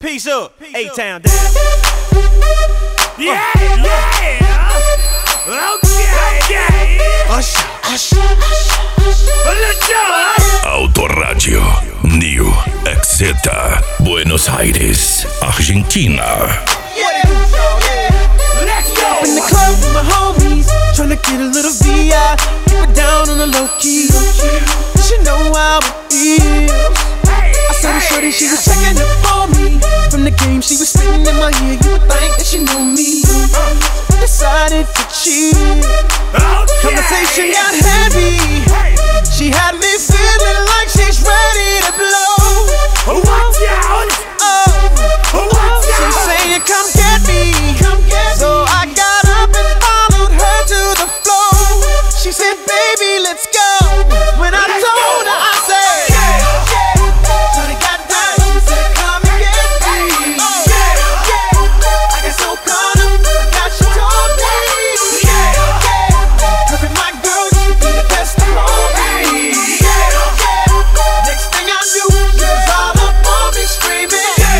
Peace up, A-Town down. Yeah. Okay. Autoradio New Exeta, Buenos Aires, Argentina. Let's go. In the club with my homies, tryna get a little VI, keep it down on the low key. You should know how it feels. I saw the shorty, she was checking up on me. From the game, she was spitting in my ear. You would think that she knew me. Decided to cheat. Conversation got heavy. She had me feeling like she's ready to blow. Watch out. She's saying, come get me. So I got up and followed her to the floor. She said, baby, let's go. When I told her, I said, shorty got down, she said, come and get me. I got so caught up, I got she told me. Cause with my girl, you be the best around me. Next thing I knew, she was all up on me screaming.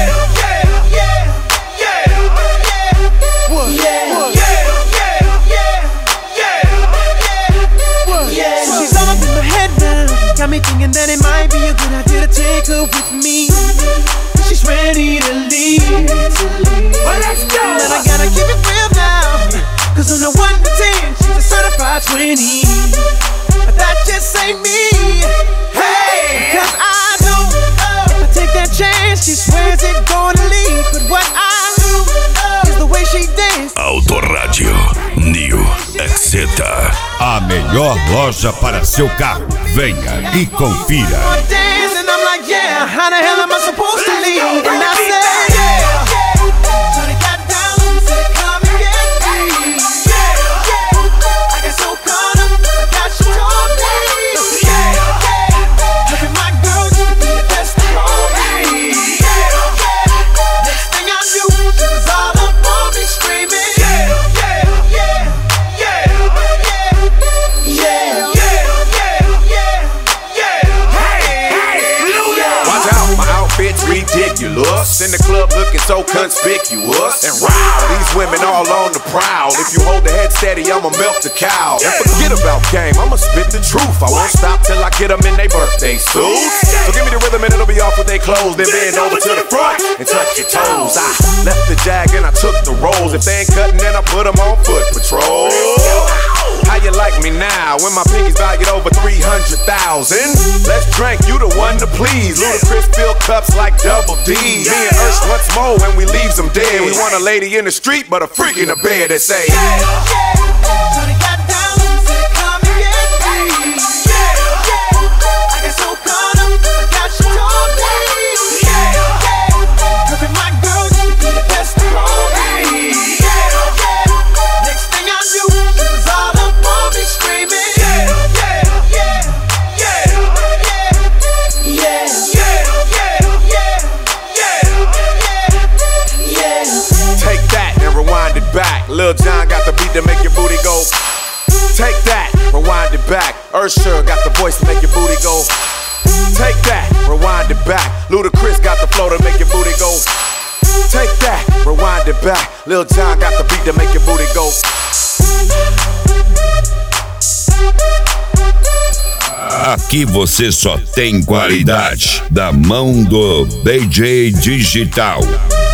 She's all up in my head now. Got me thinking that it might be a good idea to take her with me. She's ready to leave. Well, let's go. But I gotta keep it real now. Cause on the 1 to 10, she's a certified 20. But that just ain't me. Hey! Cause I know if I take that chance, she swears it's gonna leave. But what I do is the way she dances. Autoradio New Exeta. A melhor loja para seu carro. Venha e confira. Dance and I'm like, yeah, how the hell am I supposed to leave? And I said, yeah. Shorty got down, said, come and get me. I got so caught up, I got she told me. Look at my girl, you be the best around me. Next thing I knew, she was all up on me screaming. Bitch ridiculous. In the club looking so conspicuous. And wow, these women all on the prowl. If you hold the head steady, I'ma milk the cow. And forget about game, I'ma spit the truth. I won't stop till I get them in their birthday suits. So give me the rhythm and it'll be off with their clothes. Then bend over to the front and touch your toes. I left the jag and I took the rolls. If they ain't cutting, then I put them on foot patrol. How you like me now when my pinky's valued over 300,000? Let's drink, you the one to please. Ludacris fill cups like Double D. Me and Ursh once more when we leaves them dead. We want a lady in the street, but a freak in the bed that say, Shorty got down, said, come and get me. I got so caught up, I got she told me. Cause with my girl, you be the best around me. Next thing I knew, she was all up on me screaming. take that and rewind it back. Lil Jon got the beat to make your booty go. Take that, rewind it back. Usher got the voice to make your booty go. Take that, rewind it back. Ludacris got the flow to make your booty go. Take that, rewind it back. Lil Jon got the beat to make your booty go. Aqui você só tem qualidade da mão do DJ Digital.